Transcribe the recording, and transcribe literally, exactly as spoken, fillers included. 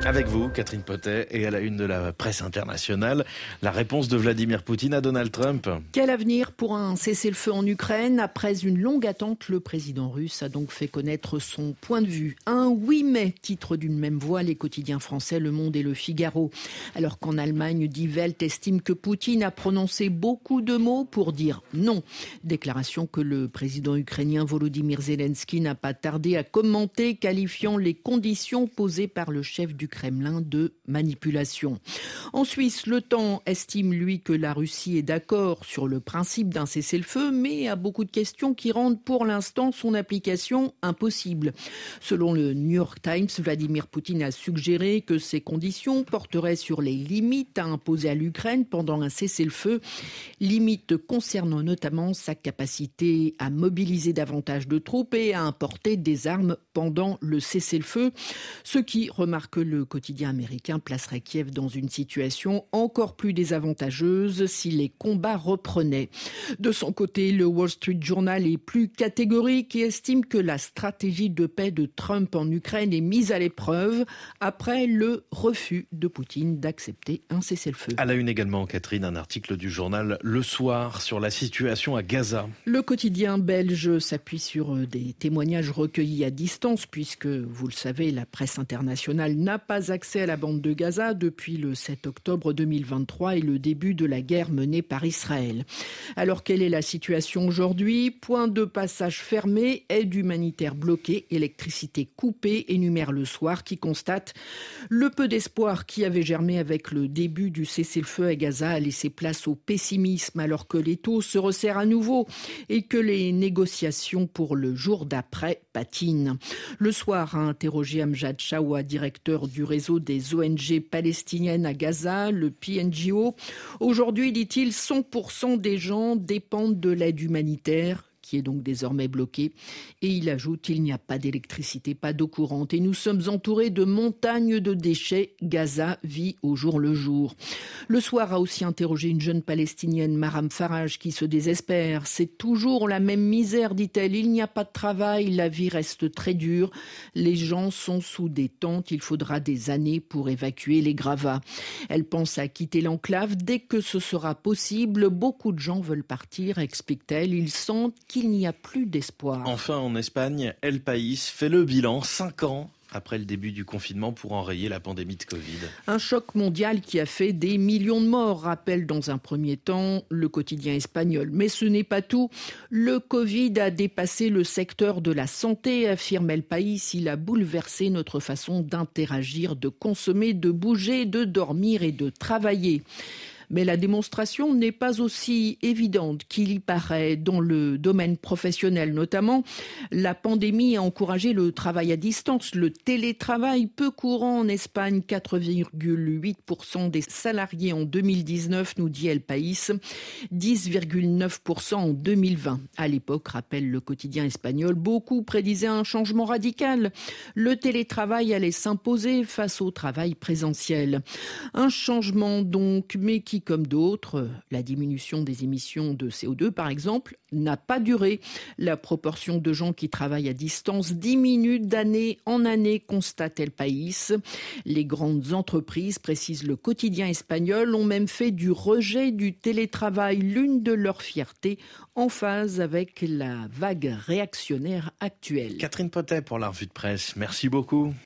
Avec vous, Catherine Potet, et à la une de la presse internationale, la réponse de Vladimir Poutine à Donald Trump. Quel avenir pour un cessez-le-feu en Ukraine? Après une longue attente, le président russe a donc fait connaître son point de vue. Un huit mai, titre d'une même voix les quotidiens français Le Monde et Le Figaro. Alors qu'en Allemagne, Die Welt estime que Poutine a prononcé beaucoup de mots pour dire non. Déclaration que le président ukrainien Volodymyr Zelensky n'a pas tardé à commenter, qualifiant les conditions posées par le chef du Kremlin de manipulation. En Suisse, Le Temps estime, lui, que la Russie est d'accord sur le principe d'un cessez-le-feu, mais a beaucoup de questions qui rendent pour l'instant son application impossible. Selon le New York Times, Vladimir Poutine a suggéré que ces conditions porteraient sur les limites à imposer à l'Ukraine pendant un cessez-le-feu, limites concernant notamment sa capacité à mobiliser davantage de troupes et à importer des armes pendant le cessez-le-feu, ce qui, remarque le quotidien américain, placerait Kiev dans une situation encore plus désavantageuse si les combats reprenaient. De son côté, le Wall Street Journal est plus catégorique et estime que la stratégie de paix de Trump en Ukraine est mise à l'épreuve après le refus de Poutine d'accepter un cessez-le-feu. À la une également, Catherine, un article du journal Le Soir sur la situation à Gaza. Le quotidien belge s'appuie sur des témoignages recueillis à distance puisque, vous le savez, la presse internationale n'a pas accès à la bande de Gaza depuis le sept octobre deux mille vingt-trois et le début de la guerre menée par Israël. Alors, quelle est la situation aujourd'hui? Point de passage fermé, aide humanitaire bloquée, électricité coupée, énumère Le Soir qui constate le peu d'espoir qui avait germé avec le début du cessez-le-feu à Gaza a laissé place au pessimisme alors que l'étau se resserre à nouveau et que les négociations pour le jour d'après patinent. Le Soir a interrogé Amjad Chawa, directeur du réseau des O N G palestiniennes à Gaza, le P N G O. Aujourd'hui, dit-il, cent pour cent des gens dépendent de l'aide humanitaire, qui est donc désormais bloquée. Et il ajoute, il n'y a pas d'électricité, pas d'eau courante. Et nous sommes entourés de montagnes de déchets. Gaza vit au jour le jour. Le Soir a aussi interrogé une jeune palestinienne, Maram Faraj, qui se désespère. C'est toujours la même misère, dit-elle. Il n'y a pas de travail, la vie reste très dure. Les gens sont sous des tentes. Il faudra des années pour évacuer les gravats. Elle pense à quitter l'enclave dès que ce sera possible. Beaucoup de gens veulent partir, explique-t-elle. Ils sentent qu'il Il n'y a plus d'espoir. Enfin, en Espagne, El País fait le bilan cinq ans après le début du confinement pour enrayer la pandémie de Covid. Un choc mondial qui a fait des millions de morts, rappelle dans un premier temps le quotidien espagnol. Mais ce n'est pas tout. Le Covid a dépassé le secteur de la santé, affirme El País. Il a bouleversé notre façon d'interagir, de consommer, de bouger, de dormir et de travailler. Mais la démonstration n'est pas aussi évidente qu'il y paraît dans le domaine professionnel. Notamment, la pandémie a encouragé le travail à distance, le télétravail peu courant en Espagne. quatre virgule huit pour cent des salariés en deux mille dix-neuf, nous dit El País, dix virgule neuf pour cent en deux mille vingt. À l'époque, rappelle le quotidien espagnol, beaucoup prédisaient un changement radical. Le télétravail allait s'imposer face au travail présentiel. Un changement donc, mais qui comme d'autres, la diminution des émissions de C O deux par exemple, n'a pas duré. La proportion de gens qui travaillent à distance diminue d'année en année, constate El País. Les grandes entreprises, précise le quotidien espagnol, ont même fait du rejet du télétravail l'une de leurs fiertés, en phase avec la vague réactionnaire actuelle. Catherine Potet pour la revue de presse. Merci beaucoup.